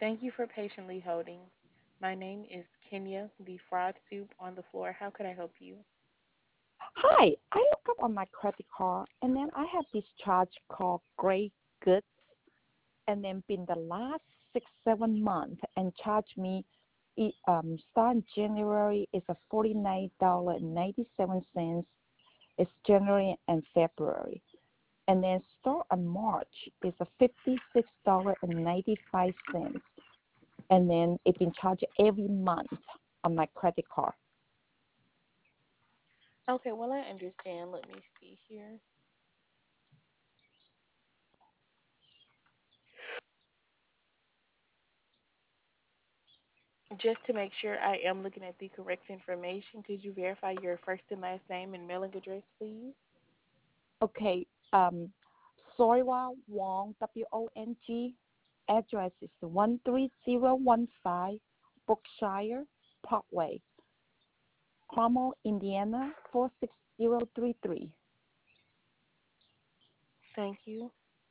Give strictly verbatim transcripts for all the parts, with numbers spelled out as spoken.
Thank you for patiently holding. My name is Kenya, the fraud soup on the floor. How could I help you? Hi, I look up on my credit card and then I have this charge called Great Goods and then been the last six, seven months and charge me it um starting January is a forty nine dollar and ninety seven cents. It's January and February. And then start on March is a fifty six dollar and ninety five cents. And then it's been charged every month on my credit card. Okay, well, I understand. Let me see here. Just to make sure I am looking at the correct information, could you verify your first and last name and mailing address, please? Okay. Um, Soiwa Wong, W O N G. Address is one three zero one five Brookshire Parkway, Carmel, Indiana, four six zero three three. Thank you.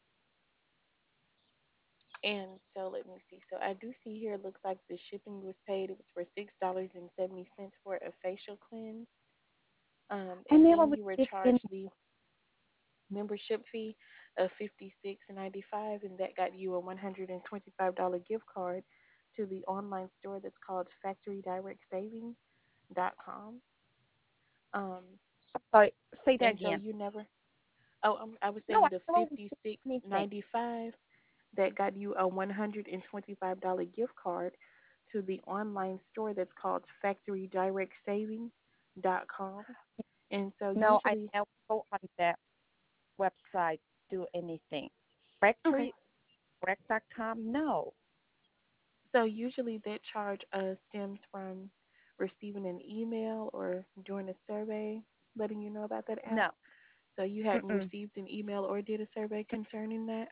And so let me see. So I do see here it looks like the shipping was paid. It was for six dollars and seventy cents for a facial cleanse. Um, I and never then you were received charged any. the membership fee of fifty six ninety five, and that got you a one hundred and twenty five dollar gift card to the online store that's called Factory Direct Savings dot com. Um, Sorry, say that and so again. you never. Oh, um, I was No, saying I the never fifty received six anything. ninety five that got you a one hundred and twenty five dollar gift card to the online store that's called Factory Direct Savings dot com. And so No, I usually, never go on that website do anything. okay. Factory direct dot com. No, So usually that charge uh, stems from receiving an email or doing a survey letting you know about that app. no, So you hadn't mm-mm, received an email or did a survey concerning that?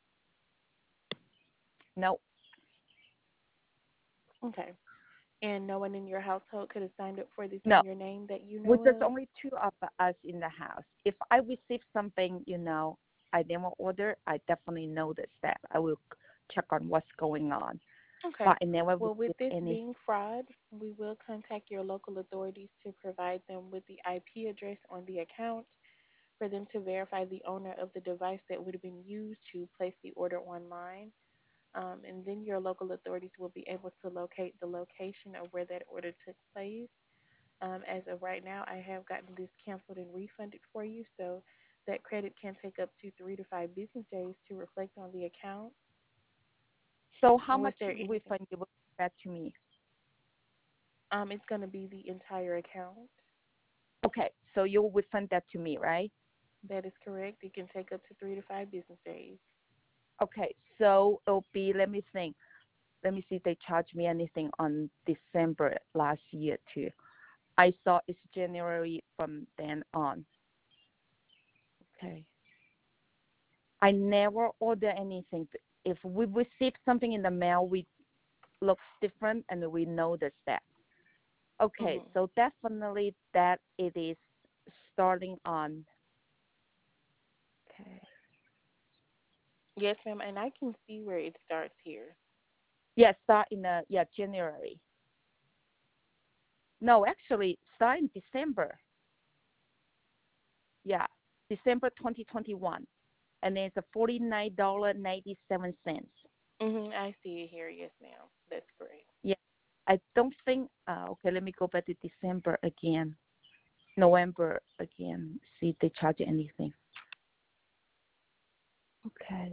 no. Okay. And no one in your household could have signed up for this No. in your name that you We're know just of? only two of us in the house. If I receive something, you know, I never order, I definitely notice that. I will check on what's going on. Okay. But I never Well, with receive this any. being fraud, we will contact your local authorities to provide them with the I P address on the account for them to verify the owner of the device that would have been used to place the order online. Um, and then your local authorities will be able to locate the location of where that order took place. Um, as of right now, I have gotten this canceled and refunded for you, so that credit can take up to three to five business days to reflect on the account. So how Was much there anything? refund you will get back to me? Um, it's going to be the entire account. Okay, so you will refund that to me, right? That is correct. It can take up to three to five business days. Okay, so it'll be, let me think. Let me see if they charge me anything on December last year too. I saw it's January from then on. Okay. I never order anything. If we receive something in the mail, we looks different and we notice that. Okay, Hmm. so definitely that it is starting on. Okay. Yes, ma'am, and I can see where it starts here. Yeah, start in the yeah January. No, actually start in December. Yeah, December twenty twenty-one, and then it's a forty-nine dollar ninety seven cents. Hmm. I see it here. Yes, ma'am. That's correct. Yeah, I don't think. Uh, okay, let me go back to December again. November again. See if they charge anything. Okay.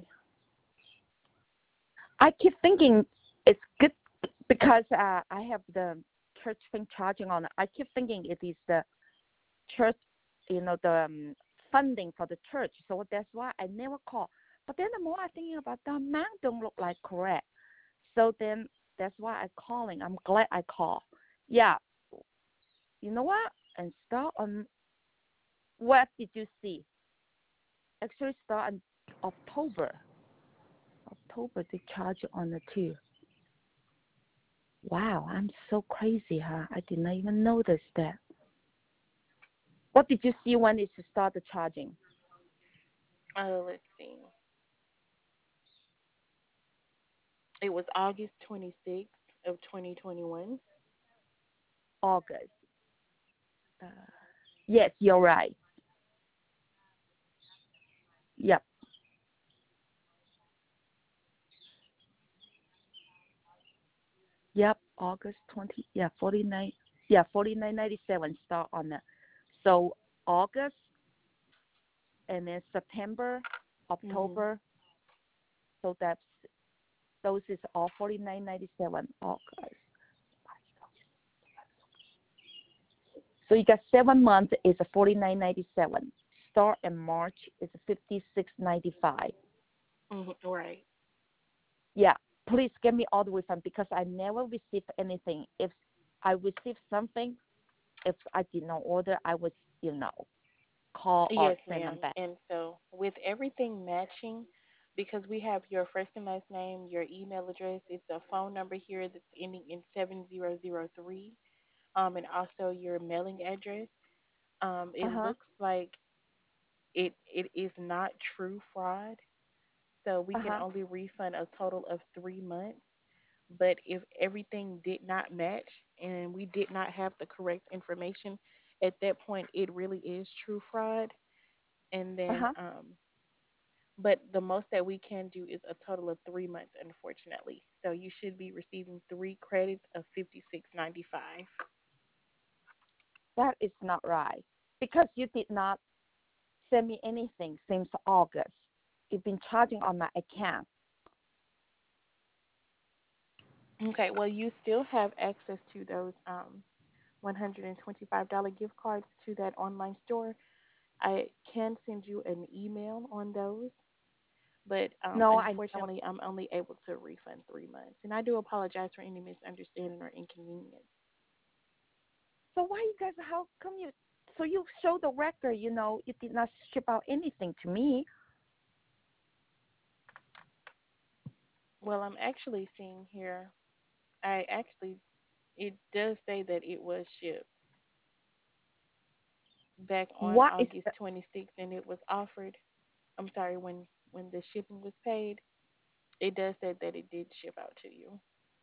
I keep thinking it's good because uh, I have the church thing charging on it. I keep thinking it is the church, you know, the um, funding for the church. So that's why I never call. But then the more I thinking about the amount don't look like correct. So then that's why I'm calling. I'm glad I call. Yeah. You know what? And start on what did you see? Actually start in October. October they charge on the two. Wow, I'm so crazy, huh? I did not even notice that. What did you see when it started charging? Uh, let's see. It was August twenty-sixth of twenty twenty-one. August. Uh, yes, you're right. Yep. Yep. August twenty. Yeah, forty nine. Yeah, forty nine ninety seven start on the. So August and then September, Mhm. October. So that's those is all forty nine ninety seven August. So you got seven months is forty nine ninety seven. Start in March is fifty six ninety five. Mhm. Right. Yeah, please give me all the refund because I never received anything. If I received something, if I did not order, I would, you know, call or Yes, send them ma'am. back. And so, with everything matching, because we have your first and last name, your email address, it's a phone number here that's ending in seven zero zero three, um, and also your mailing address. Um, Uh it huh. looks like it it is not true fraud, so we Uh can huh. only refund a total of three months. But if everything did not match and we did not have the correct information, at that point, it really is true fraud. And Uh then, huh. um, but the most that we can do is a total of three months, unfortunately. So you should be receiving three credits of fifty six ninety five. That is not right because you did not send me anything since August. You've been charging on my account. Okay, well, you still have access to those um, one hundred twenty-five dollars gift cards to that online store. I can send you an email on those, but um, No, I never. unfortunately, I'm only able to refund three months. And I do apologize for any misunderstanding or inconvenience. So why you guys? How come you? So you show the record. You know, you did not ship out anything to me. Well, I'm actually seeing here, I actually, it does say that it was shipped back on What is August the? twenty-sixth and it was offered. I'm sorry, when, when the shipping was paid, it does say that it did ship out to you.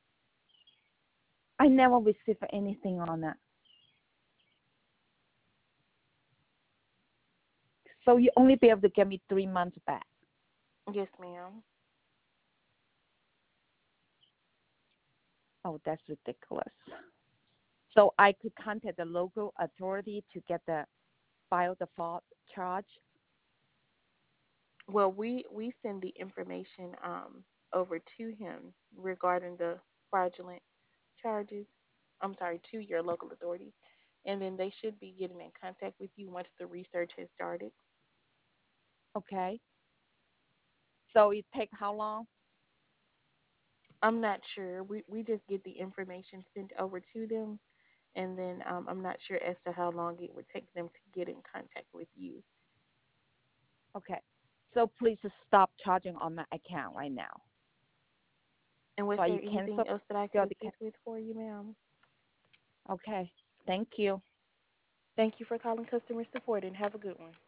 I never received anything on that. So you only be able to get me three months back. Yes, ma'am. Oh, that's ridiculous. So I could contact the local authority to get the file the fault charge. Well, we we send the information um over to him regarding the fraudulent charges. I'm sorry, to your local authorities, and then they should be getting in contact with you once the research has started. Okay. So it take how long? I'm not sure. We we just get the information sent over to them, and then um, I'm not sure as to how long it would take them to get in contact with you. Okay. So please stop charging on my account right now. And was So there you anything cancel else that I could your account. assist with for you, ma'am? Okay. Thank you. Thank you for calling customer support and have a good one.